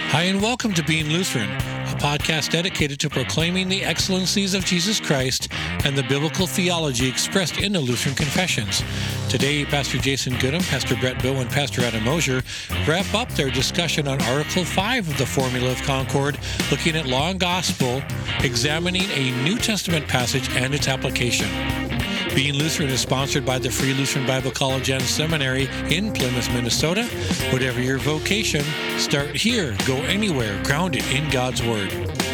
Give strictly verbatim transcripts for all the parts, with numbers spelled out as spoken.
Hi, and welcome to Being Lutheran, a podcast dedicated to proclaiming the excellencies of Jesus Christ and the biblical theology expressed in the Lutheran confessions. Today, Pastor Jason Goodham, Pastor Brett Bow, and Pastor Adam Mosier wrap up their discussion on Article five of the Formula of Concord, looking at law and gospel, examining a New Testament passage and its application. Being Lutheran is sponsored by the Free Lutheran Bible College and Seminary in Plymouth, Minnesota. Whatever your vocation, start here, go anywhere, grounded in God's Word.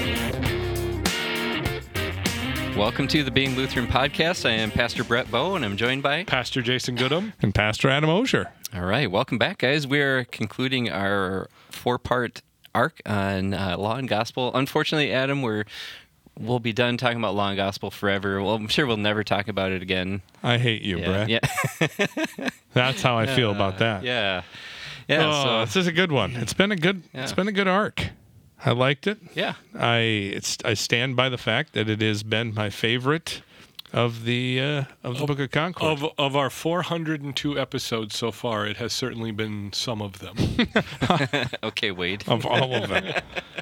Welcome to the Being Lutheran podcast. I am Pastor Brett Bow, and I'm joined by Pastor Jason Goodham and Pastor Adam Mosier. All right, welcome back, guys. We're concluding our four-part arc on uh, law and gospel. Unfortunately, Adam, we're We'll be done talking about law and gospel forever. Well, I'm sure we'll never talk about it again. I hate you, yeah, Brett. Yeah. That's how I feel about that. Yeah. Yeah. Oh, so this is a good one. It's been a good. Yeah. It's been a good arc. I liked it. Yeah. I it's I stand by the fact that it has been my favorite of the uh, of the of, Book of Concord. Of of our four hundred two episodes so far, it has certainly been some of them. Okay, Wade. Of all of them.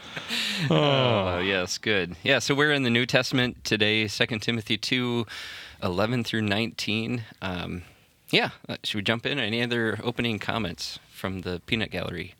Oh, yes, good. Yeah, so we're in the New Testament today, Second Timothy two, eleven through nineteen. Um, yeah, uh, should we jump in? Any other opening comments from the Peanut Gallery?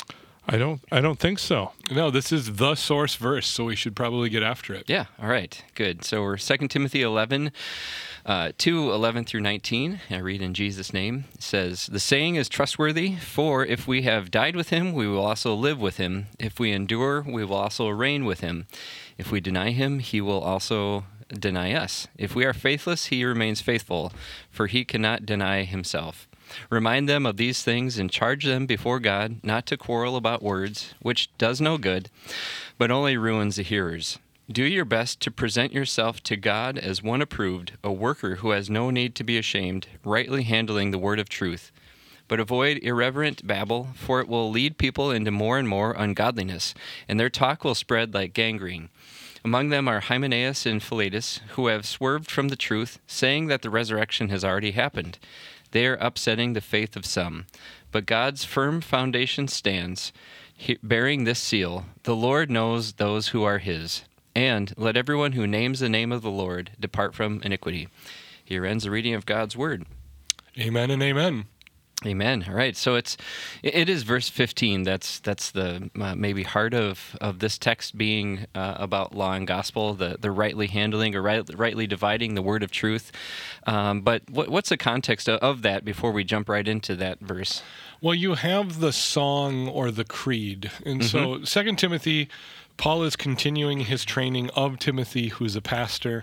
I don't. I don't think so. No, this is the source verse, so we should probably get after it. Yeah, all right, good. So we're Second Timothy eleven, uh, two, eleven through nineteen. I read in Jesus' name. It says, "The saying is trustworthy, for if we have died with him, we will also live with him. If we endure, we will also reign with him. If we deny him, he will also deny us. If we are faithless, he remains faithful, for he cannot deny himself. Remind them of these things and charge them before God not to quarrel about words, which does no good, but only ruins the hearers. Do your best to present yourself to God as one approved, a worker who has no need to be ashamed, rightly handling the word of truth. But avoid irreverent babble, for it will lead people into more and more ungodliness, and their talk will spread like gangrene. Among them are Hymenaeus and Philetus, who have swerved from the truth, saying that the resurrection has already happened. They are upsetting the faith of some. But God's firm foundation stands, bearing this seal: the Lord knows those who are his. And let everyone who names the name of the Lord depart from iniquity." Here ends the reading of God's word. Amen and amen. Amen. All right. So it's it is verse fifteen. That's that's the uh, maybe heart of, of this text being uh, about law and gospel, the the rightly handling or right, rightly dividing the word of truth. Um, but what, what's the context of, of that before we jump right into that verse? Well, you have the song or the creed, and mm-hmm. so Second Timothy, Paul is continuing his training of Timothy, who's a pastor.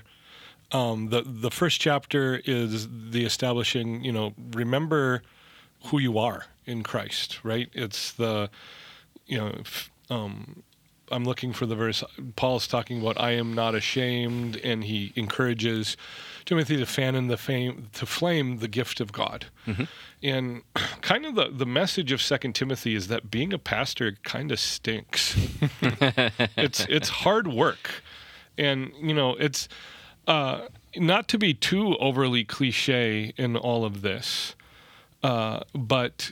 Um, the the first chapter is the establishing. You know, remember who you are in Christ, right? It's the, you know, um, I'm looking for the verse. Paul's talking about, I am not ashamed, and he encourages Timothy to fan in the fame, to flame the gift of God. Mm-hmm. And kind of the, the message of Second Timothy is that being a pastor kind of stinks. it's it's hard work. And, you know, it's uh, not to be too overly cliche in all of this, Uh, but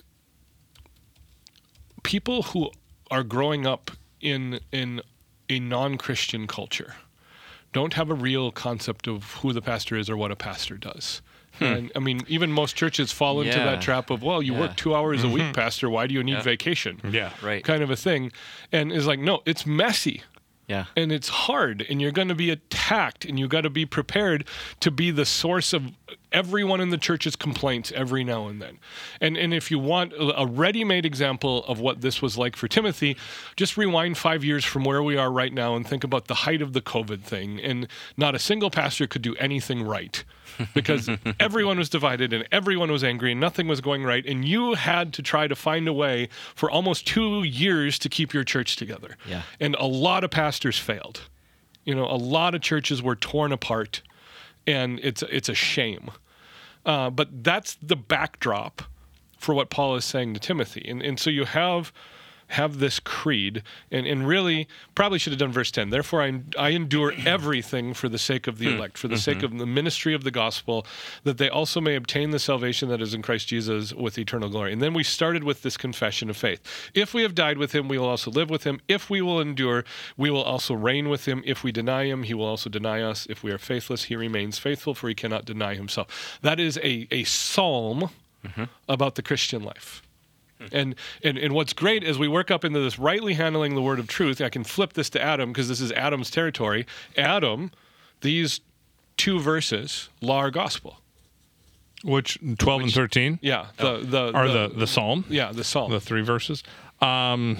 people who are growing up in in a non-Christian culture don't have a real concept of who the pastor is or what a pastor does. Hmm. And I mean, even most churches fall into yeah. that trap of, well, you yeah. work two hours mm-hmm. a week, pastor. Why do you need yeah. vacation? Yeah, right. Kind of a thing. And it's like, no, it's messy. Yeah. And it's hard, and you're going to be attacked, and you've got to be prepared to be the source of everyone in the church's complaints every now and then. And and if you want a ready-made example of what this was like for Timothy, just rewind five years from where we are right now and think about the height of the COVID thing, and not a single pastor could do anything right because everyone was divided and everyone was angry and nothing was going right, and you had to try to find a way for almost two years to keep your church together. Yeah. And a lot of pastors failed. You know, a lot of churches were torn apart, and it's it's a shame. Uh, but that's the backdrop for what Paul is saying to Timothy. And and so you have have this creed, and, and really probably should have done verse ten. Therefore, I, I endure everything for the sake of the elect, for the sake of the ministry of the gospel, that they also may obtain the salvation that is in Christ Jesus with eternal glory. And then we started with this confession of faith. If we have died with him, we will also live with him. If we will endure, we will also reign with him. If we deny him, he will also deny us. If we are faithless, he remains faithful, for he cannot deny himself. That is a, a psalm mm-hmm. about the Christian life. And, and and what's great is we work up into this rightly handling the word of truth. I can flip this to Adam because this is Adam's territory. Adam, these two verses, law or gospel. Which twelve Which, and thirteen? Yeah, the the are the, the the psalm. Yeah, the psalm. The three verses. Um,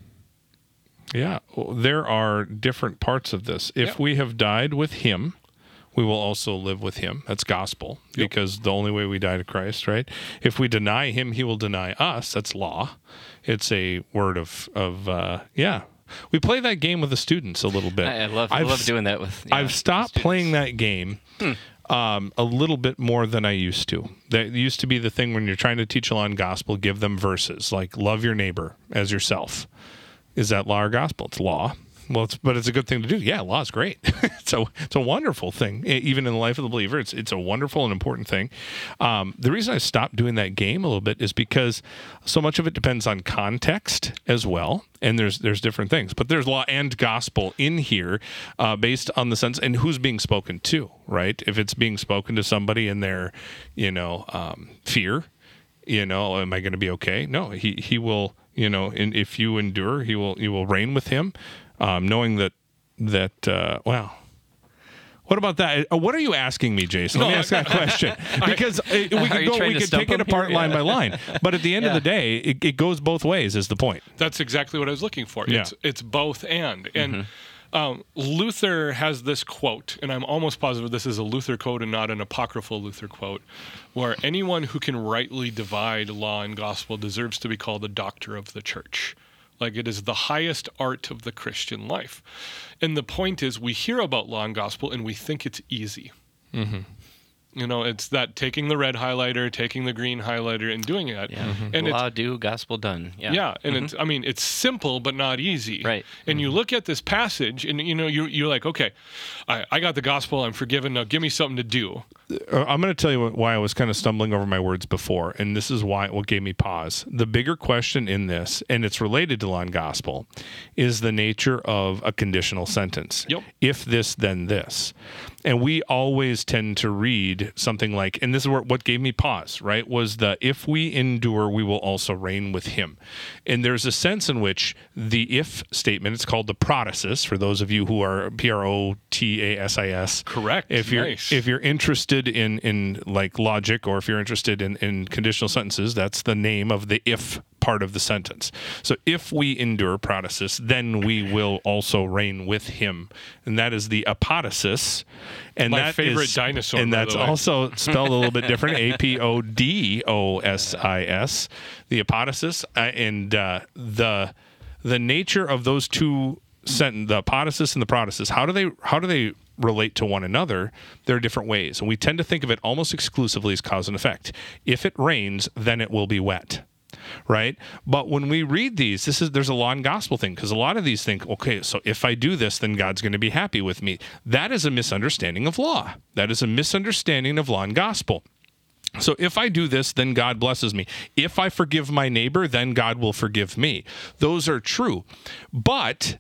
yeah, there are different parts of this. If yeah. we have died with him, we will also live with him. That's gospel, yep. because the only way we die to Christ, right? If we deny him, he will deny us. That's law. It's a word of, of uh, yeah. We play that game with the students a little bit. I love, I love doing that with yeah, I've stopped playing that game hmm. um, a little bit more than I used to. That used to be the thing when you're trying to teach a law and gospel, give them verses like love your neighbor as yourself. Is that law or gospel? It's law. Well, it's, but it's a good thing to do. Yeah, law is great. it's a it's a wonderful thing, even in the life of the believer. It's it's a wonderful and important thing. Um, the reason I stopped doing that game a little bit is because so much of it depends on context as well, and there's there's different things. But there's law and gospel in here, uh, based on the sense and who's being spoken to, right? If it's being spoken to somebody in their, you know, um, fear, you know, am I going to be okay? No, he he will. You know, and if you endure, he will you will reign with him. Um, knowing that, that uh, wow. What about that? Uh, what are you asking me, Jason? Let me ask that question. Because uh, we could go, we could take it apart here? line yeah. by line. But at the end yeah. of the day, it, it goes both ways is the point. That's exactly what I was looking for. Yeah. It's, it's both and. And mm-hmm. um, Luther has this quote, and I'm almost positive this is a Luther quote and not an apocryphal Luther quote, where anyone who can rightly divide law and gospel deserves to be called a doctor of the church. Like it is the highest art of the Christian life. And the point is we hear about law and gospel and we think it's easy. Mm-hmm. You know, it's that taking the red highlighter, taking the green highlighter and doing it. Yeah. Mm-hmm. And law, do, gospel done. Yeah. Yeah. And mm-hmm. it's, I mean, it's simple, but not easy. Right. And mm-hmm. you look at this passage and, you know, you're, you're like, okay, I, I got the gospel. I'm forgiven. Now give me something to do. I'm going to tell you why I was kind of stumbling over my words before, and this is why what gave me pause. The bigger question in this, and it's related to law and gospel, is the nature of a conditional sentence. Yep. If this, then this. And we always tend to read something like, and this is where, what gave me pause, right, was the, if we endure, we will also reign with him. And there's a sense in which the if statement, it's called the protasis, for those of you who are P R O T A S I S. Correct. If you're, nice. if you're interested in, in like logic, or if you're interested in, in conditional sentences, that's the name of the if part of the sentence. So if we endure, protasis, then we will also reign with him. And that is the apodosis. And my that favorite is, dinosaur. And that's also spelled a little bit different. A P O D O S I S. The apodosis. Uh, and uh, the the nature of those two sentences, the apodosis and the protasis, how do they how do they relate to one another? There are different ways. And we tend to think of it almost exclusively as cause and effect. If it rains, then it will be wet. Right? But when we read these, this is there's a law and gospel thing, because a lot of these think, okay, so if I do this, then God's going to be happy with me. That is a misunderstanding of law. That is a misunderstanding of law and gospel. So if I do this, then God blesses me. If I forgive my neighbor, then God will forgive me. Those are true. But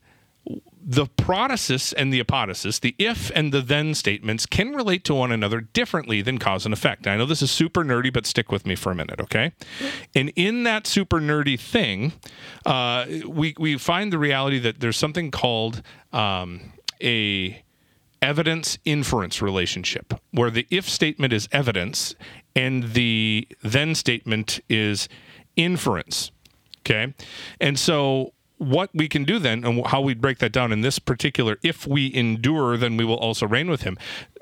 the protasis and the apodosis, the if and the then statements, can relate to one another differently than cause and effect. I know this is super nerdy, but stick with me for a minute, okay? And in that super nerdy thing, uh, we we find the reality that there's something called um, a evidence inference relationship, where the if statement is evidence and the then statement is inference, okay? And so what we can do then, and how we break that down in this particular, if we endure, then we will also reign with him.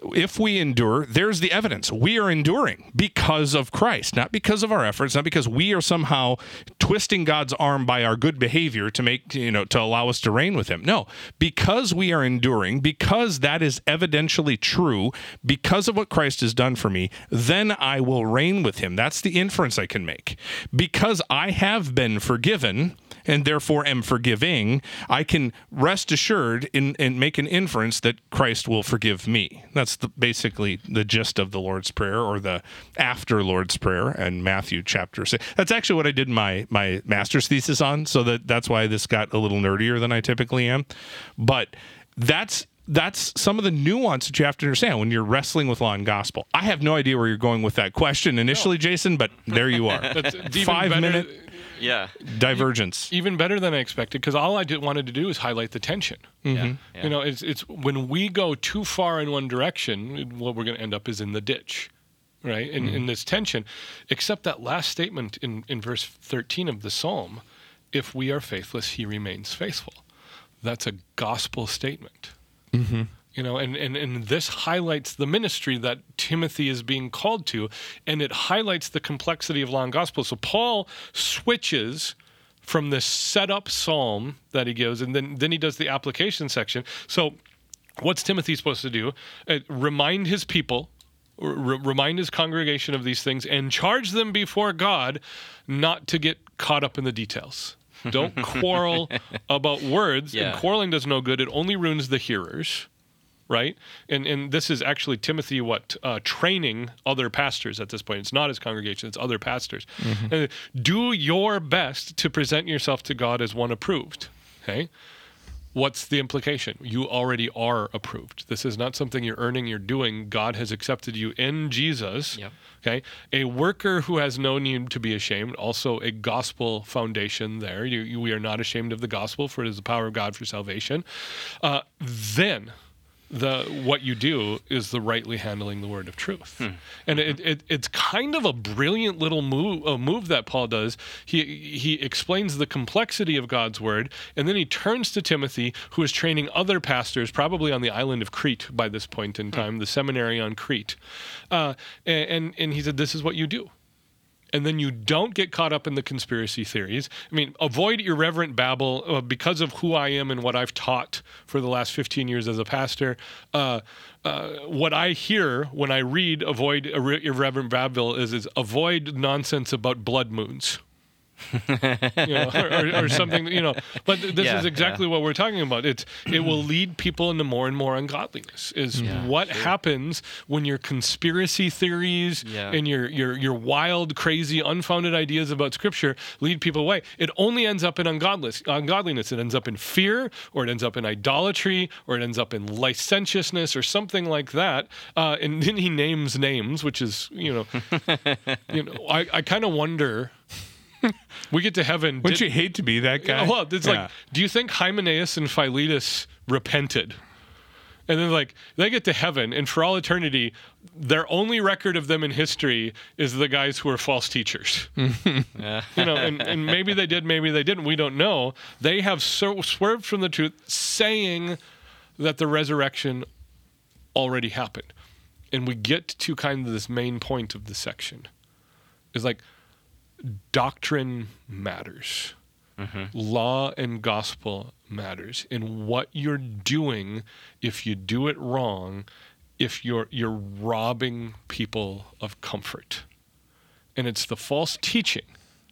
if we endure, there's the evidence. We are enduring because of Christ, not because of our efforts, not because we are somehow twisting God's arm by our good behavior to make, you know, to allow us to reign with him. No, because we are enduring, because that is evidentially true, because of what Christ has done for me, then I will reign with him. That's the inference I can make. Because I have been forgiven and therefore am forgiving, I can rest assured in, and make an inference that Christ will forgive me. That's the, basically the gist of the Lord's Prayer, or the after Lord's Prayer in Matthew chapter six. That's actually what I did my my master's thesis on, so that that's why this got a little nerdier than I typically am. But that's that's some of the nuance that you have to understand when you're wrestling with law and gospel. I have no idea where you're going with that question initially, no. Jason, but there you are. Five better, minute yeah. divergence. Even better than I expected, because all I did, wanted to do is highlight the tension. Mm-hmm. Yeah. Yeah. You know, it's it's when we go too far in one direction, what we're going to end up is in the ditch, right? In, mm-hmm. in this tension, except that last statement in, in verse thirteen of the Psalm, if we are faithless, he remains faithful. That's a gospel statement. Mm-hmm. You know, and, and, and this highlights the ministry that Timothy is being called to, and it highlights the complexity of law and gospel. So Paul switches from this set-up psalm that he gives, and then, then he does the application section. So what's Timothy supposed to do? Uh, remind his people, r- remind his congregation of these things, and charge them before God not to get caught up in the details. Don't quarrel about words, Yeah. and quarreling does no good. It only ruins the hearers. Right? And and this is actually Timothy, what, uh, training other pastors at this point. It's not his congregation, it's other pastors. Mm-hmm. And do your best to present yourself to God as one approved. Okay? What's the implication? You already are approved. This is not something you're earning, you're doing. God has accepted you in Jesus. Yep. Okay? A worker who has no need to be ashamed, also a gospel foundation there. You, you, we are not ashamed of the gospel, for it is the power of God for salvation. Uh, then... The what you do is the rightly handling the word of truth, hmm. and it, it it's kind of a brilliant little move a move that Paul does. He he explains the complexity of God's word, and then he turns to Timothy, who is training other pastors, probably on the island of Crete by this point in time, hmm. the seminary on Crete, uh, and, and and he said, "This is what you do." And then you don't get caught up in the conspiracy theories. I mean, avoid irreverent babble uh, because of who I am and what I've taught for the last fifteen years as a pastor. Uh, uh, what I hear when I read avoid ir- irreverent babble is, is avoid nonsense about blood moons. you know, or, or, or something, you know. But this yeah, is exactly yeah. what we're talking about. It's it will lead people into more and more ungodliness. Is yeah, what sure. happens when your conspiracy theories yeah. and your your your wild, crazy, unfounded ideas about Scripture lead people away. It only ends up in ungodliness. Ungodliness. It ends up in fear, or it ends up in idolatry, or it ends up in licentiousness, or something like that. Uh, and then he names names, which is you know, you know, I I kind of wonder. We get to heaven. Wouldn't did, you hate to be that guy? Well, it's yeah. like, do you think Hymenaeus and Philetus repented? And then, like, they get to heaven, and for all eternity, their only record of them in history is the guys who are false teachers. yeah. You know, and, and maybe they did, maybe they didn't. We don't know. They have so swerved from the truth, saying that the resurrection already happened. And we get to kind of this main point of the section. It's like, doctrine matters. Mm-hmm. Law and gospel matters. And what you're doing, if you do it wrong, if you're you're robbing people of comfort. And it's the false teaching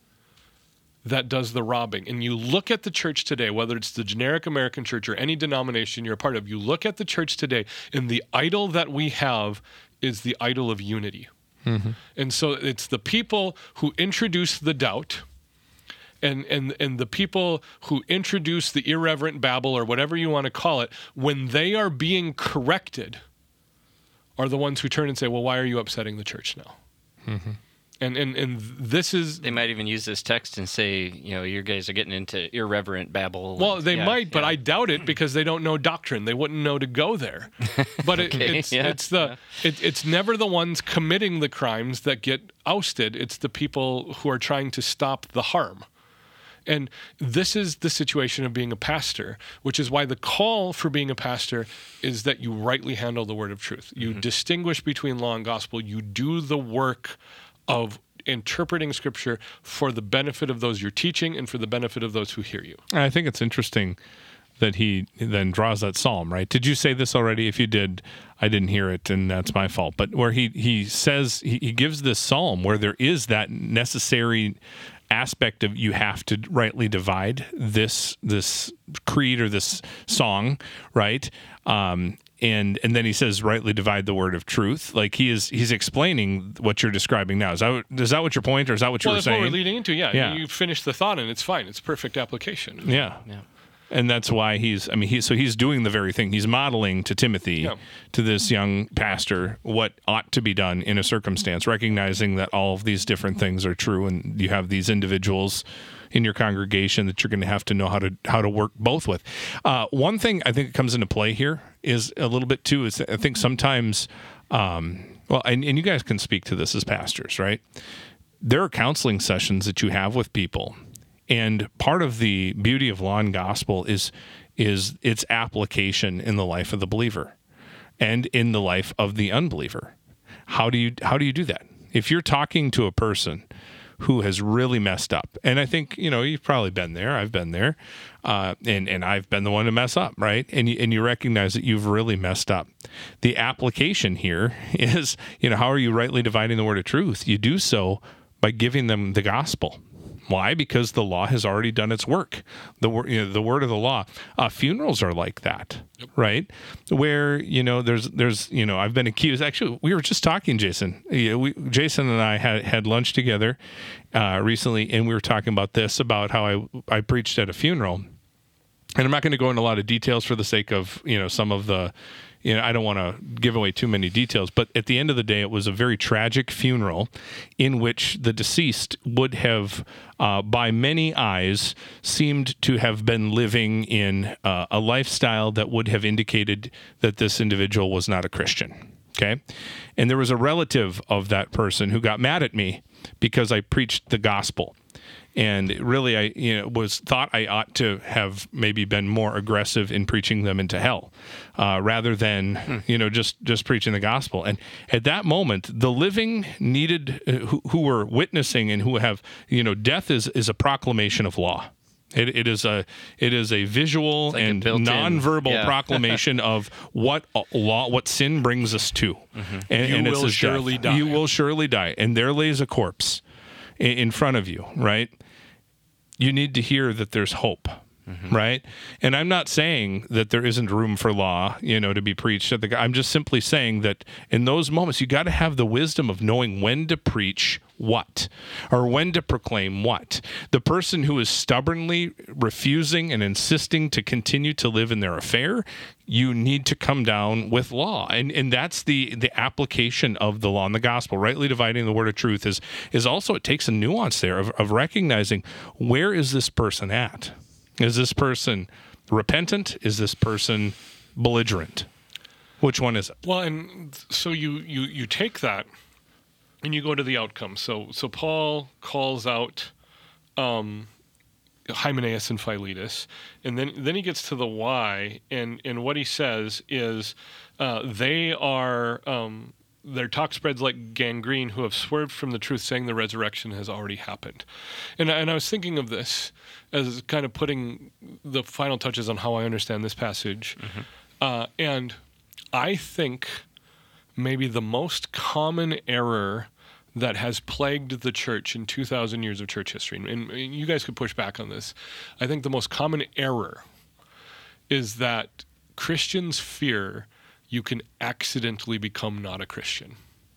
that does the robbing. And you look at the church today, whether it's the generic American church or any denomination you're a part of, you look at the church today, and the idol that we have is the idol of unity. Mm-hmm. And so it's the people who introduce the doubt and, and, and the people who introduce the irreverent babble or whatever you want to call it, when they are being corrected, are the ones who turn and say, well, why are you upsetting the church now? Mm-hmm. And, and and this is... They might even use this text and say, you know, you guys are getting into irreverent babble. Well, they yeah, might, but yeah. I doubt it because they don't know doctrine. They wouldn't know to go there. But it, okay, it's yeah, it's the yeah. it, it's never the ones committing the crimes that get ousted. It's the people who are trying to stop the harm. And this is the situation of being a pastor, which is why the call for being a pastor is that you rightly handle the word of truth. You mm-hmm. distinguish between law and gospel. You do the work of interpreting Scripture for the benefit of those you're teaching and for the benefit of those who hear you. I think it's interesting that he then draws that psalm, right? Did you say this already? If you did, I didn't hear it, and that's my fault. But where he he says, he, he gives this psalm where there is that necessary aspect of you have to rightly divide this this creed or this song, right? Um, and and then he says, rightly divide the word of truth. Like he is he's explaining what you're describing now. Is that what, is that what your point, or is that what you well, were that's saying? What we're leading into, yeah. yeah. You finish the thought, and it's fine. It's perfect application. Yeah. Yeah. And that's why he's, I mean, he, so he's doing the very thing. He's modeling to Timothy, yeah. to this young pastor, what ought to be done in a circumstance, recognizing that all of these different things are true, and you have these individuals in your congregation that you're going to have to know how to how to work both with. Uh, one thing I think that comes into play here is a little bit too, is I think sometimes, um, well, and, and you guys can speak to this as pastors, right? There are counseling sessions that you have with people. And part of the beauty of law and gospel is is its application in the life of the believer and in the life of the unbeliever. How do you how do you do that? If you're talking to a person who has really messed up, and I think, you know, you've probably been there, I've been there, uh, and, and I've been the one to mess up, right? And you, and you recognize that you've really messed up. The application here is, you know, how are you rightly dividing the word of truth? You do so by giving them the gospel. Why? Because the law has already done its work. The word, you know, the word of the law. Uh, funerals are like that, yep. right? Where you know, there's, there's, you know, I've been accused. Actually, we were just talking, Jason. You know, we, Jason and I had had lunch together uh, recently, and we were talking about this, about how I I preached at a funeral, and I'm not going to go into a lot of details for the sake of, you know, some of the. You know, I don't want to give away too many details, but at the end of the day, it was a very tragic funeral in which the deceased would have, uh, by many eyes, seemed to have been living in uh, a lifestyle that would have indicated that this individual was not a Christian. Okay. And there was a relative of that person who got mad at me because I preached the gospel. And really, I you know was thought I ought to have maybe been more aggressive in preaching them into hell, uh, rather than hmm. you know just just preaching the gospel. And at that moment, the living needed uh, who, who were witnessing and who have you know death is is a proclamation of law. It, it is a it is a visual like and a nonverbal yeah. proclamation of what law, what sin brings us to. Mm-hmm. And, you and will it's surely death. die. You will surely die, and there lays a corpse in, in front of you. Right? You need to hear that there's hope. Mm-hmm. Right? And I'm not saying that there isn't room for law, you know, to be preached at the. I'm just simply saying that in those moments, you got to have the wisdom of knowing when to preach what, or when to proclaim what. The person who is stubbornly refusing and insisting to continue to live in their affair, you need to come down with law. And and that's the the application of the law and the gospel. Rightly dividing the word of truth is is also, it takes a nuance there of, of recognizing, where is this person at? Is this person repentant? Is this person belligerent? Which one is it? Well, and so you, you, you take that and you go to the outcome. So so Paul calls out um, Hymenaeus and Philetus, and then then he gets to the why, and, and what he says is uh, they are um, their talk spreads like gangrene, who have swerved from the truth, saying the resurrection has already happened. And and I was thinking of this as kind of putting the final touches on how I understand this passage, mm-hmm. uh, and I think maybe the most common error that has plagued the church in two thousand years of church history, and you guys could push back on this, I think the most common error is that Christians fear you can accidentally become not a Christian.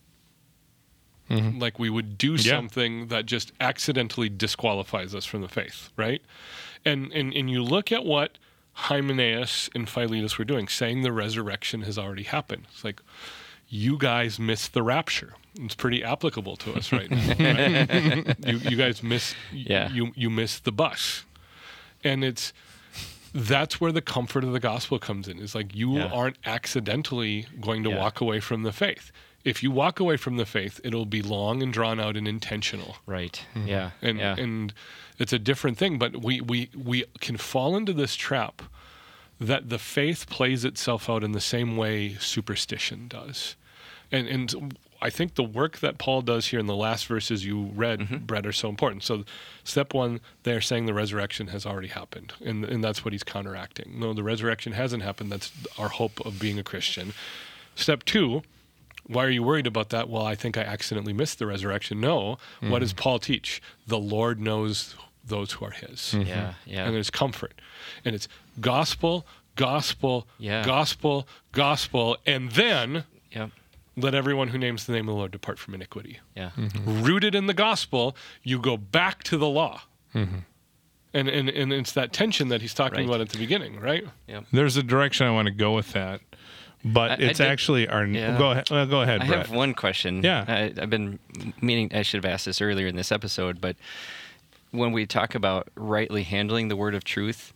Mm-hmm. Like we would do yeah. something that just accidentally disqualifies us from the faith, right? And, and, and you look at what Hymenaeus and Philetus were doing, saying the resurrection has already happened. It's like, you guys missed the rapture. It's pretty applicable to us right now. Right? you, you guys miss yeah. you you missed the bus, and it's that's where the comfort of the gospel comes in. It's like you yeah. aren't accidentally going to yeah. walk away from the faith. if you walk away from the faith, it'll be long and drawn out and intentional. Right. Yeah. And yeah. and it's a different thing, but we, we, we can fall into this trap that the faith plays itself out in the same way superstition does. And and I think the work that Paul does here in the last verses you read, mm-hmm. Brett, are so important. So step one, they're saying the resurrection has already happened, and and that's what he's counteracting. No, the resurrection hasn't happened. That's our hope of being a Christian. Step two, why are you worried about that? Well, I think I accidentally missed the resurrection. No. Mm-hmm. What does Paul teach? The Lord knows those who are his. Mm-hmm. Yeah, yeah. And there's comfort. And it's gospel, gospel, yeah. gospel, gospel, and then yep. let everyone who names the name of the Lord depart from iniquity. Yeah. Mm-hmm. Rooted in the gospel, you go back to the law. Mm-hmm. And, and and it's that tension that he's talking right. about at the beginning, right? Yep. There's a direction I want to go with that. But I, it's I did, actually our. Yeah. Go ahead. Well, go ahead. I Brett. have one question. Yeah, I, I've been meaning. I should have asked this earlier in this episode, but when we talk about rightly handling the word of truth,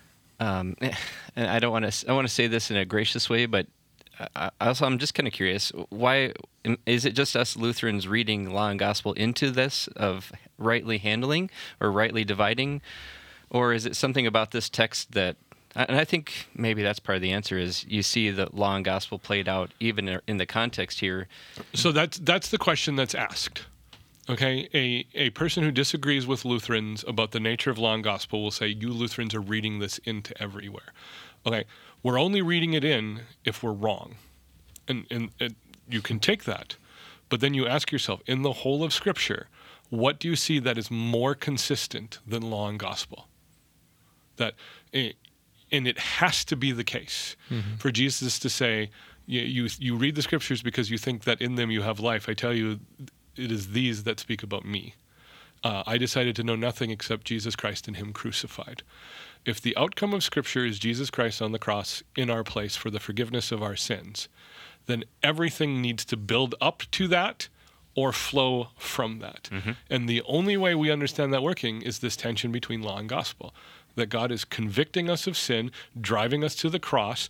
um, and I don't want to. I want to say this in a gracious way, but I, also I'm just kind of curious. Why is it just us Lutherans reading law and gospel into this of rightly handling or rightly dividing, or is it something about this text that? And I think maybe that's part of the answer is you see the law and gospel played out even in the context here. So that's that's the question that's asked. Okay, a a person who disagrees with Lutherans about the nature of law and gospel will say, you Lutherans are reading this into everywhere. Okay, we're only reading it in if we're wrong. And, and, and you can take that, but then you ask yourself, in the whole of Scripture, what do you see that is more consistent than law and gospel? That... A, And it has to be the case mm-hmm. for Jesus to say, you, you you read the Scriptures because you think that in them you have life. I tell you, it is these that speak about me. Uh, I decided to know nothing except Jesus Christ and Him crucified. If the outcome of Scripture is Jesus Christ on the cross in our place for the forgiveness of our sins, then everything needs to build up to that or flow from that. Mm-hmm. And the only way we understand that working is this tension between law and gospel. That God is convicting us of sin, driving us to the cross,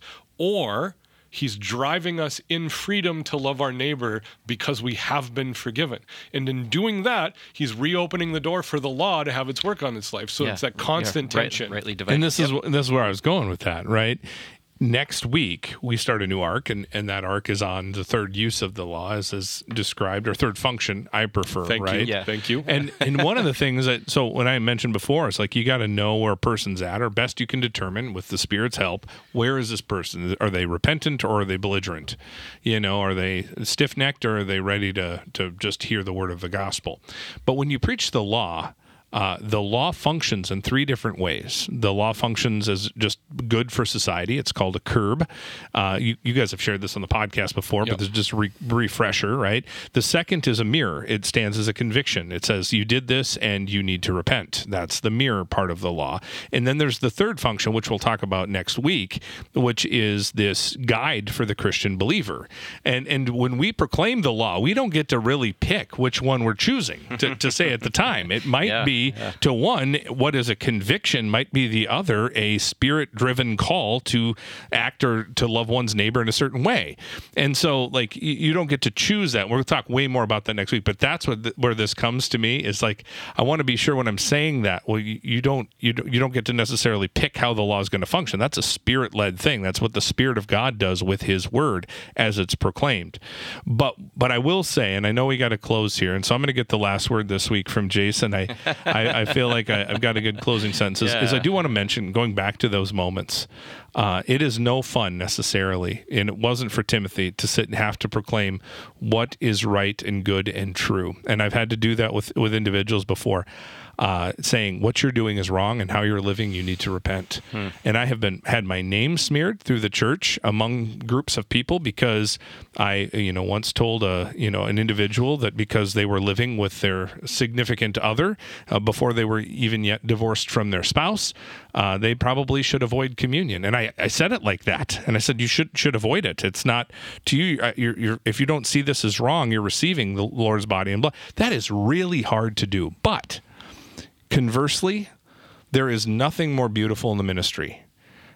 or He's driving us in freedom to love our neighbor because we have been forgiven. And in doing that, He's reopening the door for the law to have its work on its life. So yeah. it's that constant yeah. tension. Right, rightly divided. And this yep. is this is where I was going with that, right? Next week, we start a new arc, and, and that arc is on the third use of the law, as is described, or third function, I prefer, Thank right? you. Yeah. Thank you. And and one of the things that, so when I mentioned before, it's like you got to know where a person's at, or best you can determine with the Spirit's help, where is this person? Are they repentant or are they belligerent? You know, are they stiff-necked or are they ready to, to just hear the word of the gospel? But when you preach the law, Uh, the law functions in three different ways. The law functions as just good for society. It's called a curb. Uh, you, you guys have shared this on the podcast before, yep. but there's just a re- refresher, right? The second is a mirror. It stands as a conviction. It says you did this and you need to repent. That's the mirror part of the law. And then there's the third function, which we'll talk about next week, which is this guide for the Christian believer. And and when we proclaim the law, we don't get to really pick which one we're choosing to, to say at the time. It might yeah. be Yeah. to one, what is a conviction, might be the other, a spirit-driven call to act or to love one's neighbor in a certain way. And so, like, you, you don't get to choose that. We'll talk way more about that next week, but that's what the, where this comes to me is like, I want to be sure when I'm saying that, well, you, you don't you don't, you don't get to necessarily pick how the law is going to function. That's a spirit-led thing. That's what the Spirit of God does with His Word as it's proclaimed. But but I will say, and I know we got to close here, and so I'm going to get the last word this week from Jason. I I, I feel like I, I've got a good closing sentence. Is, Yeah. is I do want to mention, going back to those moments, uh, it is no fun necessarily, and it wasn't for Timothy to sit and have to proclaim what is right and good and true. And I've had to do that with, with individuals before. Uh, saying what you're doing is wrong and how you're living, you need to repent. Hmm. And I have been had my name smeared through the church among groups of people because I, you know, once told a, you know, an individual that because they were living with their significant other uh, before they were even yet divorced from their spouse, uh, they probably should avoid communion. And I, I said it like that, and I said you should should avoid it. It's not to you. You're, you're, if you don't see this as wrong, you're receiving the Lord's body and blood. That is really hard to do, but conversely, there is nothing more beautiful in the ministry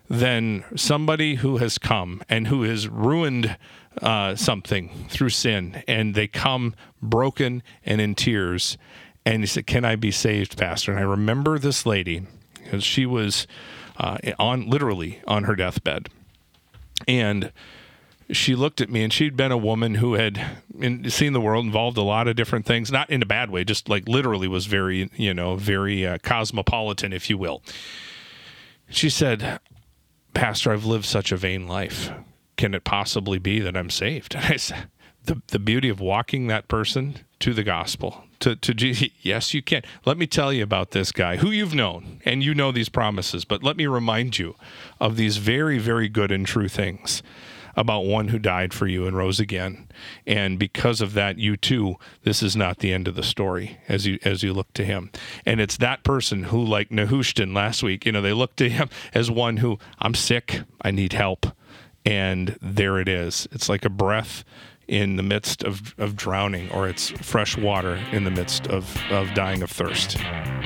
than somebody who has come and who has ruined uh, something through sin, and they come broken and in tears, and he said, "Can I be saved, Pastor?" And I remember this lady, because she was uh, on literally on her deathbed, and she looked at me, and she'd been a woman who had in, seen the world, involved a lot of different things, not in a bad way, just like literally was very, you know, very uh, cosmopolitan, if you will. She said, "Pastor, I've lived such a vain life. Can it possibly be that I'm saved?" And I said, the, the beauty of walking that person to the gospel, to, to Jesus, yes, you can. Let me tell you about this guy who you've known, and you know these promises, but let me remind you of these very, very good and true things about one who died for you and rose again. And because of that, you too, this is not the end of the story as you as you look to him. And it's that person who, like Nehushtan last week, you know, they look to him as one who, I'm sick, I need help. And there it is. It's like a breath in the midst of, of drowning, or it's fresh water in the midst of, of dying of thirst.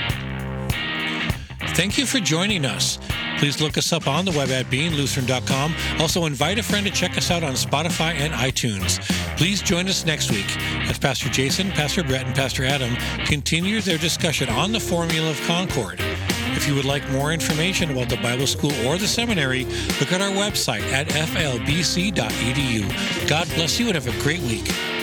Thank you for joining us. Please look us up on the web at being lutheran dot com. Also, invite a friend to check us out on Spotify and iTunes. Please join us next week as Pastor Jason, Pastor Brett, and Pastor Adam continue their discussion on the formula of Concord. If you would like more information about the Bible School or the seminary, look at our website at f l b c dot e d u. God bless you and have a great week.